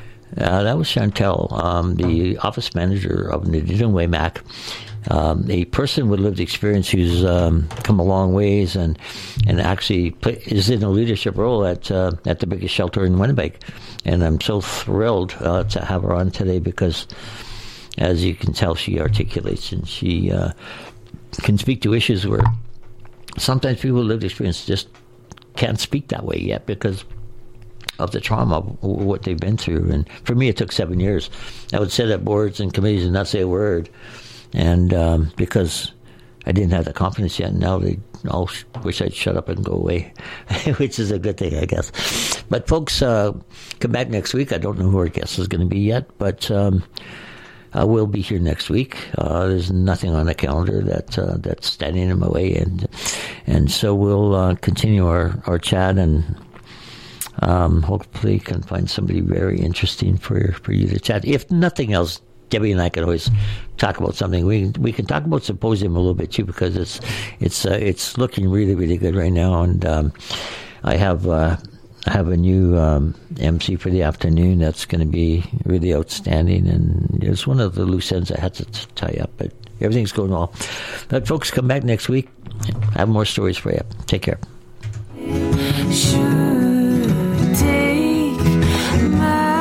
Uh, that was Chantel, um, the office manager of Nadine Way Mac, um, a person with lived experience who's um, come a long ways and and actually play, is in a leadership role at uh, at the biggest shelter in Winnipeg. And I'm so thrilled uh, to have her on today because, as you can tell, she articulates and she uh, can speak to issues where sometimes people with lived experience just can't speak that way yet because of the trauma of what they've been through. And for me, it took seven years. I would sit at boards and committees and not say a word, and um, because I didn't have the confidence yet. And now they all wish I'd shut up and go away, which is a good thing, I guess. But folks, uh, come back next week. I don't know who our guest is going to be yet, but um, I will be here next week. Uh, there's nothing on the calendar that uh, that's standing in my way, and and so we'll uh, continue our, our chat, and um, hopefully can find somebody very interesting for for you to chat. If nothing else, Debbie and I can always talk about something. We we can talk about Symposium a little bit too, because it's it's uh, it's looking really really good right now, and um, I have. Uh, I have a new um, M C for the afternoon that's going to be really outstanding, and it's one of the loose ends I had to t- tie up, but everything's going well. But folks, come back next week. I have more stories for you. Take care. Should take my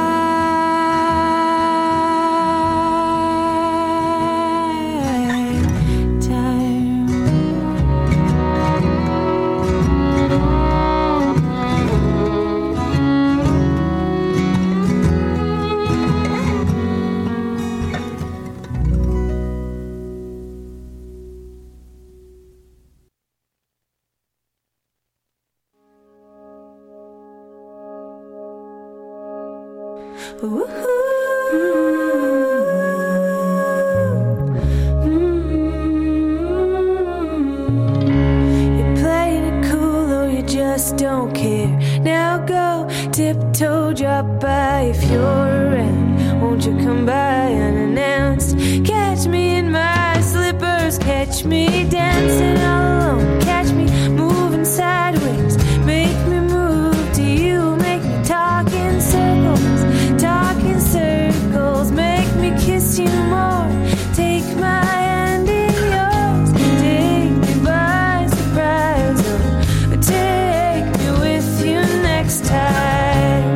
don't care. Now go tiptoe, drop by if you're around. Won't you come by unannounced? Catch me in my slippers, catch me dancing all alone, catch me moving sideways, make me move to you, make me talk in circles, talk in circles, make me kiss you more, take my hand in yours, take me by surprise, or take me with you next time,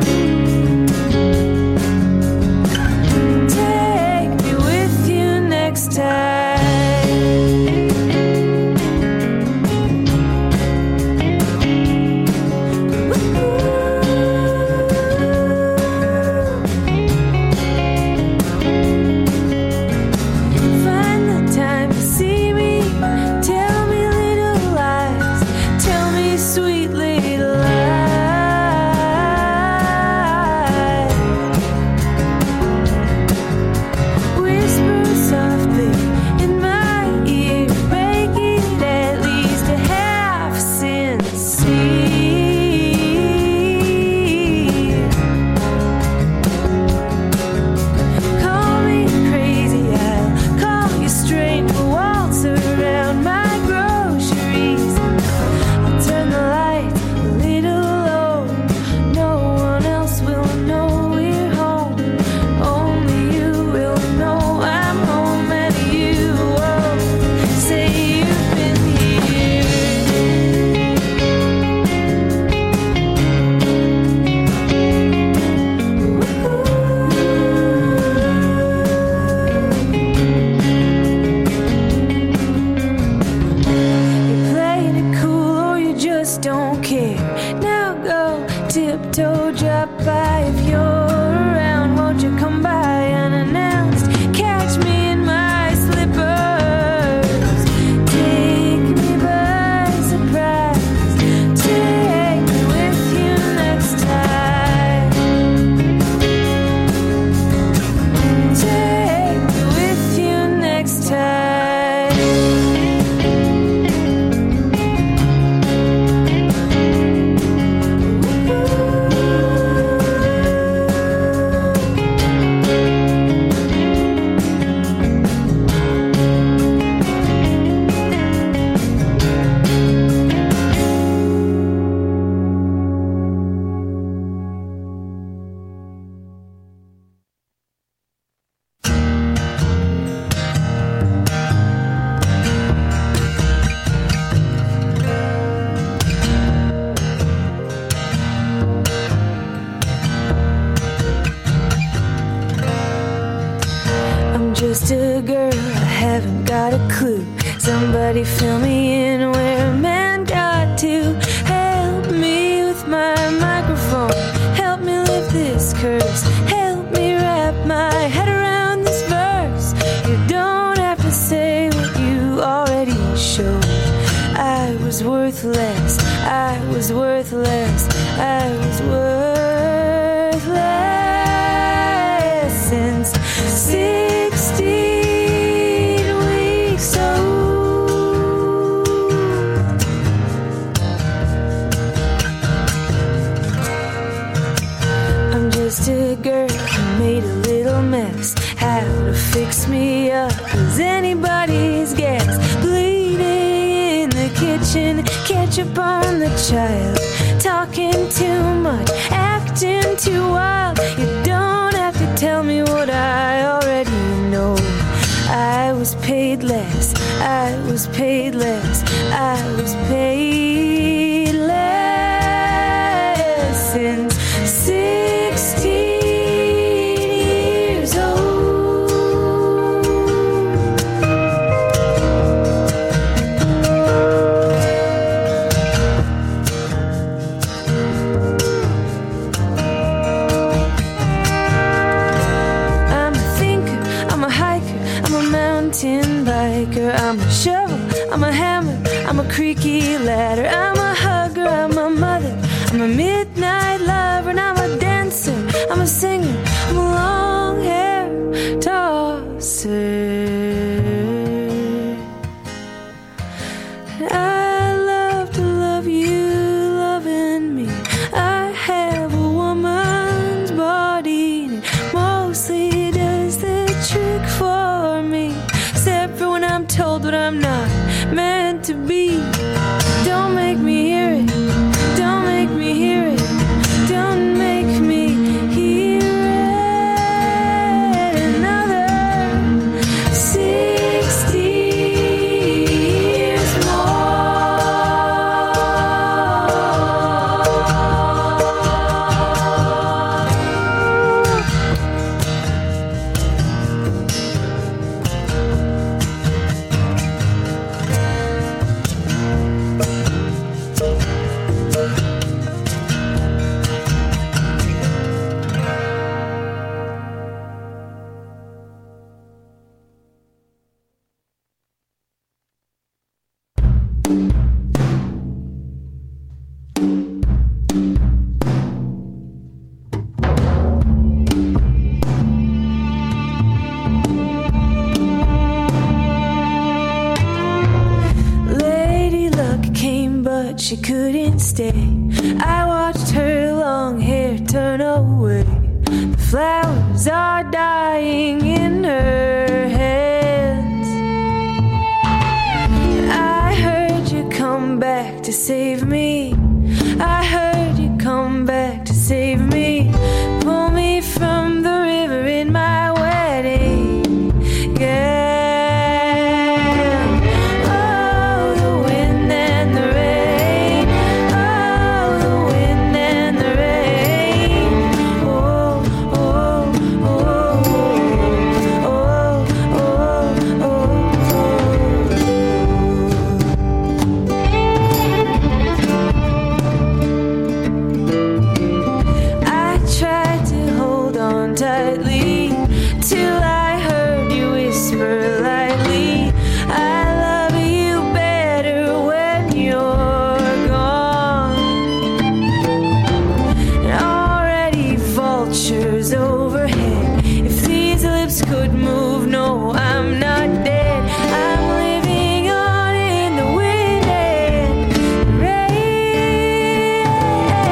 take me with you next time. Just a girl, I haven't got a clue. Somebody fill me in where a man got to help me. worthless, I was worthless, I was worthless since sixteen weeks old. I'm just a girl who made a little mess. How to fix me up is anybody's guess. Bleeding in the kitchen, ketchup on the child. Talking too much, acting too wild. You don't have to tell me what I already know. I was paid less, I was paid less, I was paid less since sixteen years old. I'm a shovel, I'm a hammer, I'm a creaky ladder, I'm a hugger, I'm a mother, I'm a midnight lover, and I'm a dancer, I'm a singer, I'm a long hair tosser. I love to love you, loving me. I have a woman's body, and it mostly does the trick for me. Except for when I'm told what I'm not meant to be. Don't make me hear it. Don't make me hear it. Don't make me hear it. Another sixty years she couldn't stay. I watched her long hair turn away. The flowers are dying in her hands. I heard you come back to save me. I heard you come back to save me. Pull me from the river in my wedding gown.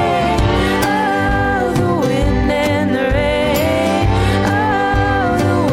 The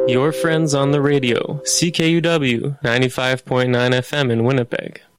Your friends on the radio, C K U W ninety-five point nine F M in Winnipeg.